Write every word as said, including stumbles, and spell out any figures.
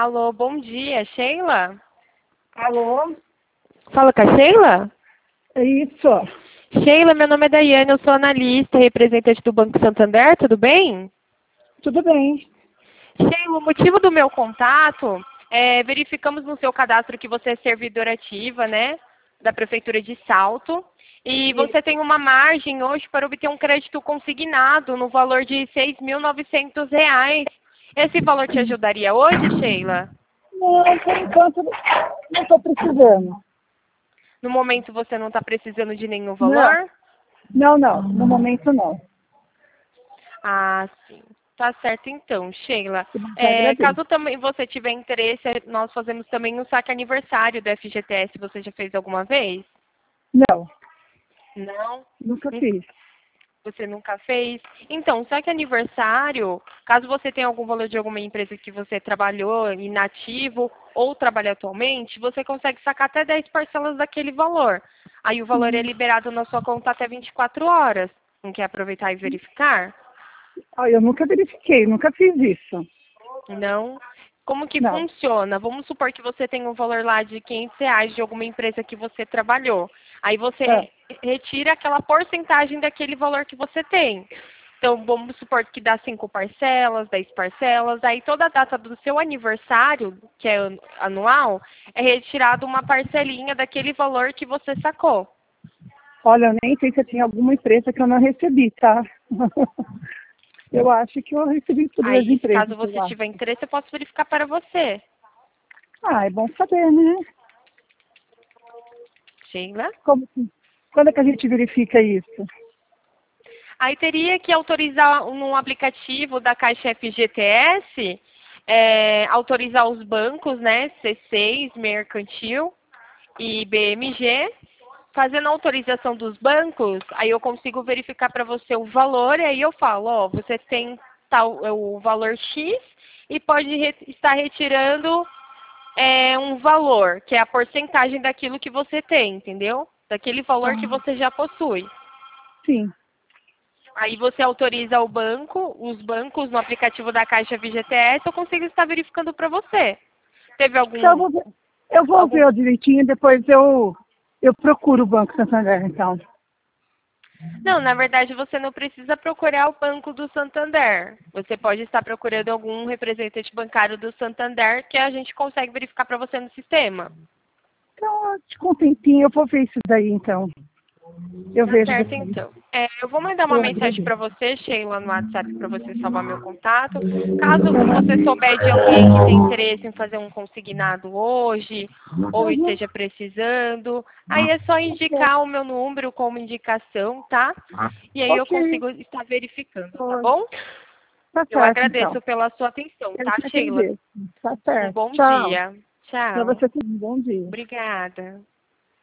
Alô, bom dia, Sheila? Alô? Fala com a Sheila? É isso. Sheila, meu nome é Daiane, eu sou analista, representante do Banco Santander, tudo bem? Tudo bem. Sheila, o motivo do meu contato é verificamos no seu cadastro que você é servidora ativa, né, da Prefeitura de Salto, e você tem uma margem hoje para obter um crédito consignado no valor de seis mil e novecentos reais. Esse valor te ajudaria hoje, Sheila? Não, por enquanto não estou precisando. No momento você não está precisando de nenhum Não, valor? não, não. No momento não. Ah, sim. Tá certo então, Sheila. Já É, agradeço. caso também você tiver interesse, nós fazemos também um saque aniversário do F G T S. Você já fez alguma vez? Não, Não? nunca Hum, fiz. Você nunca fez? Então, saque aniversário, caso você tenha algum valor de alguma empresa que você trabalhou inativo ou trabalha atualmente, você consegue sacar até dez parcelas daquele valor. Aí o valor é Hum. liberado na sua conta até vinte e quatro horas. Não quer aproveitar e verificar? Ah, eu nunca verifiquei, nunca fiz isso. Não. Como que Não. funciona? Vamos supor que você tem um valor lá de quinhentos reais de alguma empresa que você trabalhou. Aí Ah, você retira aquela porcentagem daquele valor que você tem. Então, vamos supor que dá cinco parcelas, dez parcelas. Aí toda a data do seu aniversário, que é an- anual, é retirado uma parcelinha daquele valor que você sacou. olha, eu nem sei se tem alguma empresa que eu não recebi, tá? Eu acho que eu recebi por duas Aí, empresas, caso eu você acho. tiver interesse, eu posso verificar para você. Ah, é bom saber, né? Sheila? Como que- Quando é que a gente verifica isso? Aí teria que autorizar no aplicativo da Caixa F G T S, é, autorizar os bancos, né, C seis, Mercantil e B M G. Fazendo a autorização dos bancos, aí eu consigo verificar para você o valor e aí eu falo, ó, você tem tal, é, o valor X e pode re- estar retirando é, um valor, que é a porcentagem daquilo que você tem, entendeu? Daquele valor que Ah, você já possui. sim. Aí você autoriza o banco, os bancos no aplicativo da Caixa V G T S, eu consigo estar verificando para você. Teve Então, eu algum, vou ver, eu vou algum... ver direitinho, depois eu, eu procuro o Banco Santander, então. Não, na verdade você não precisa procurar o Banco do Santander. Você pode estar procurando algum representante bancário do Santander que a gente consegue verificar para você no sistema. Então, com um tempinho, eu vou ver isso daí, então. Eu Tá vejo certo, depois. então. É, eu vou mandar uma Eu mensagem agradeço. para você, Sheila, no WhatsApp, para você salvar meu contato. Caso você souber de alguém que tem interesse em fazer um consignado hoje, ou Uhum. esteja precisando, aí é só indicar o meu número como indicação, tá? E aí eu Ok. consigo estar verificando, tá Oi. bom? Tá Eu certo, então. agradeço pela sua atenção, Eu tá, que Sheila? agradeço. Tá Um certo. bom Tchau. dia. Para Tchau. você também. Bom dia. Obrigada.